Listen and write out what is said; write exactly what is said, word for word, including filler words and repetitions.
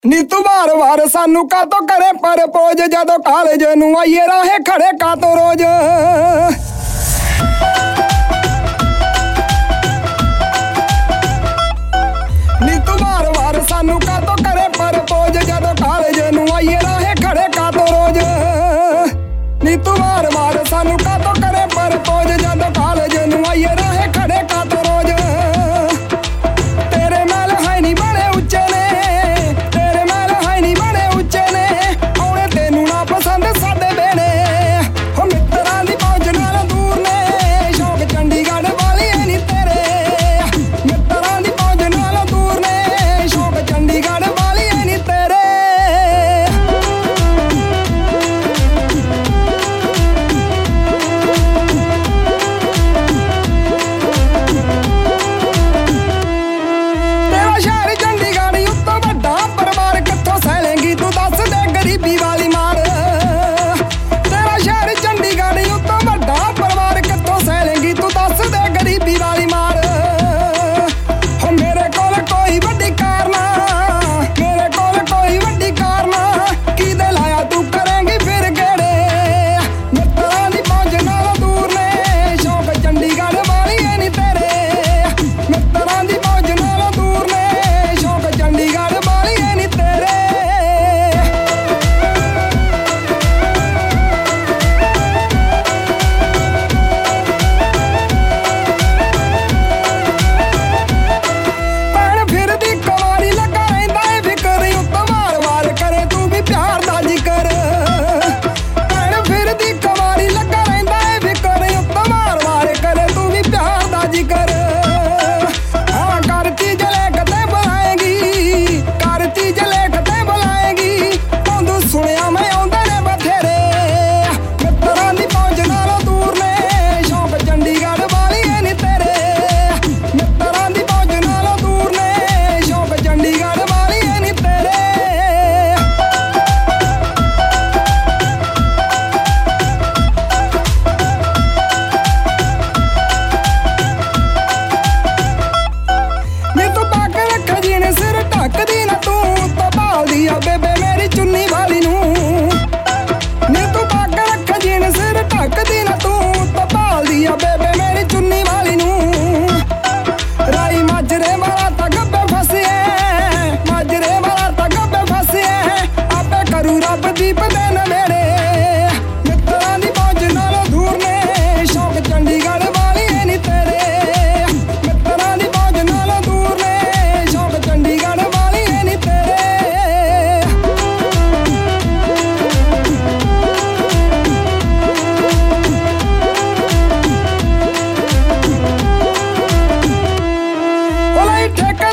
ਨੀ ਤੂੰ ਵਾਰ ਵਾਰ ਸਾਨੂੰ ਕਾਤੋਂ ਕਰੇ ਪਰਪੋਜ, ਜਦੋਂ ਕਾਲਜ ਨੂੰ ਆਈਏ ਰਾਹੇ ਖੜੇ ਕਾਤੋਂ ਰੋਜ਼। ਨੀ ਤੂੰ ਵਾਰ ਵਾਰ ਸਾਨੂੰ ਕਾਤੋਂ ਕਰੇ ਪਰਪੋਜ, ਜਦੋਂ ਕਾਲਜ ਨੂੰ ਆਈਏ ਰਾਹੇ ਖੜੇ ਕਾਤੋਂ ਰੋਜ਼। ਨੀ ਤੂੰ ਵਾਰ ਵਾਰ ਸਾਨੂੰ ਕਾਤੋਂ ਕਰੇ ਪਰਪੋਜ, ਜਦੋਂ ਕਾਲਜ ਨੂੰ ਆਈਏ ਰਾਹੇ ਖੜੇ ਕਾਤੋਂ ਰੋਜ਼। ਤੇਰੇ ਮਹਿਲ ਹੈ ਨੀ ਬੜੇ ਉੱਚੇ ਨੇ, ਤੇਰੇ ਮਹਿਲ ਹੈ ਨੀ ਬੜੇ ਉੱਚੇ ਨੇ, ਆਉਣੇ ਤੈਨੂੰ ਨਾ ਪਸੰਦ ਸਾਡੇ ਵੇਲੇ। ਹੋ ਮਿੱਤਰਾਂ ਦੀ ਪਹੁੰਚ ਨਾਲ ਦੂਰ ਨੇ, ਸ਼ੌਕ ਚੰਡੀਗੜ੍ਹ ਵਾਲੀ ਨੀ ਤੇਰੇ। ਮਿੱਤਰਾਂ ਦੀ ਪਹੁੰਚ ਨਾਲ ਦੂਰ ਨੇ, ਸ਼ੌਕ ਚੰਡੀਗੜ੍ਹ ਵਾਲੀ ਨੀ ਤੇਰੇ। ਤੇਰਾ ਸ਼ਹਿਰ ਚੰਡੀਗੜ੍ਹ ਉੱਤੋਂ ਵੱਡਾ ਪਰਿਵਾਰ, ਕਿੱਥੋਂ ਸਹਿਲੇਂਗੀ ਤੂੰ ਦੱਸ ਦੇ ਗਰੀਬੀ ਵਾਲੀ ਮਾਰ। ਤੇਰਾ ਸ਼ਹਿਰ ਚੰਡੀਗੜ੍ਹ ਉੱਤੋਂ ਵੱਡਾ ਪਰਿਵਾਰ, ਕਿੱਥੋਂ ਸਹਿਲੇਂਗੀ ਤੂੰ ਦੱਸ ਦੇ ਗਰੀਬੀ ਵਾਲੀ ਮਾਰ। ਹੋ ਮੇਰੇ ਕੋਲ ਕੋਈ ਵੱਡੀ ਕਾਰ ਨਾ, ਮੇਰੇ ਕੋਲ ਕੋਈ ਵੱਡੀ ਕਾਰ ਨਾ, ਕਿਹਦੇ ਲਾਇਆ ਤੂੰ ਕਰੇਂਗੀ ਫਿਰ ਗੇੜੇ। ਮਿੱਤਰਾਂ ਦੀ ਪਹੁੰਚ ਨਾਲ ਦੂਰ ਨੇ, ਸ਼ੌਕ ਚੰਡੀਗੜ੍ਹ ਵਾਲੀ ਨੀ ਤੇਰੇ। ਮਿੱਤਰਾਂ ਦੀ ਪਹੁੰਚ ਨਾਲ ਦੂਰ ਨੇ, ਸ਼ੌਕ ਚੰਡੀਗੜ੍ਹ ਵਾਲੀ ਨੀ ਤੇਰੇ। ਭੈਣ ਫਿਰਦੀ ਕੁਆਰੀ ਲੱਗਾ ਰਹਿੰਦਾ ਏ ਫਿਕਰ, ਉੱਤੋਂ ਵਾਰ ਵਾਰ ਕਰੇ ਤੂੰ ਵੀ ਪਿਆਰ ਦਾ ਜ਼ਿਕਰ। ਭੈਣ ਫਿਰਦੀ ਕੁਆਰੀ ਲੱਗਾ ਰਹਿੰਦਾ ਏ ਫਿਕਰ, ਉੱਤੋਂ ਵਾਰ ਵਾਰ ਕਰੇ ਤੂੰ ਵੀ ਪਿਆਰ ਦਾ ਜ਼ਿਕਰ। ਹਾਂ ਕਰਤੀ ਜਲੇਖ ਤੇ ਬੁਲਾਏਗੀ, ਕਰਤੀ ਜਲੇਖ ਤੇ ਬੁਲਾਏਗੀ, ਤੂੰ ਸੁਣਿਆ ਮੈਂ ਆਉਂਦੇ ਨੇ ਬਥੇਰੇ। ਮਿੱਤਰਾਂ ਦੀ ਪਹੁੰਚ ਨਾਲੋਂ ਦੂਰ ਨੇ, ਸ਼ੌਕ ਚੰਡੀਗੜ੍ਹ ਵਾਲੀ ਨੀ ਤੇਰੇ। ਮਿੱਤਰਾਂ ਦੀ ਪਹੁੰਚ ਨਾਲੋਂ ਦੂਰ ਨੇ, ਸ਼ੌਕ ਚੰਡੀਗੜ੍ਹ ਵਾਲੀ ਨੀ ਤੇਰੇ। ਨੀ ਤੂੰ ਪੱਗ ਰੱਖ ਜੀਣ ਸਿਰ ਢੱਕਦੀ ਨਾ ਤੂੰ, ਤਾਂ ਭਾਲਦੀ ਆ ਬੇਬੇ ਮੇਰੀ ਚੁੰਨੀ ਵਾਲੀ ਨੂੰ। ਨੀ ਤੂੰ ਪੱਗ ਰੱਖ ਜੀਣ ਸਿਰ ਢੱਕਦੀ ਨਾ ਤੂੰ, ਤਾਂ ਭਾਲਦੀ ਆ ਬੇਬੇ ਮੇਰੀ ਚੁੰਨੀ ਵਾਲੀ ਨੂੰ। ਰਾਈ ਮਾਜਰੇ ਵਾਲਾ ਤਾਂ ਗੱਬੇ ਫਸਿਆ, ਮਾਜਰੇ ਵਾਲਾ ਤਾਂ ਗੱਬੇ ਫਸਿਆ, ਆਪੇ ਕਰੂ ਰੱਬ ਦੀਪ ਦੇ ਨਵੇੜੇ। ਮਿੱਤਰਾਂ ਦੀ ਪਹੁੰਚ ਨਾਲੋਂ ਦੂਰ ਨੇ, ਸ਼ੌਕ ਚੰਡੀਗੜ੍ਹ ਵਾਲੀ ਨੀ ਤੇਰੇ। ਮਿੱਤਰਾਂ ਦੀ ਪਹੁੰਚ ਨਾਲੋਂ ਦੂਰ ਨੇ, ਸ਼ੌਕ ਚੰਡੀਗੜ੍ਹ ਵਾਲੀ ਨੀ ਤੇਰੇ। ਉਹ ਲਈ ਠੇਕੇ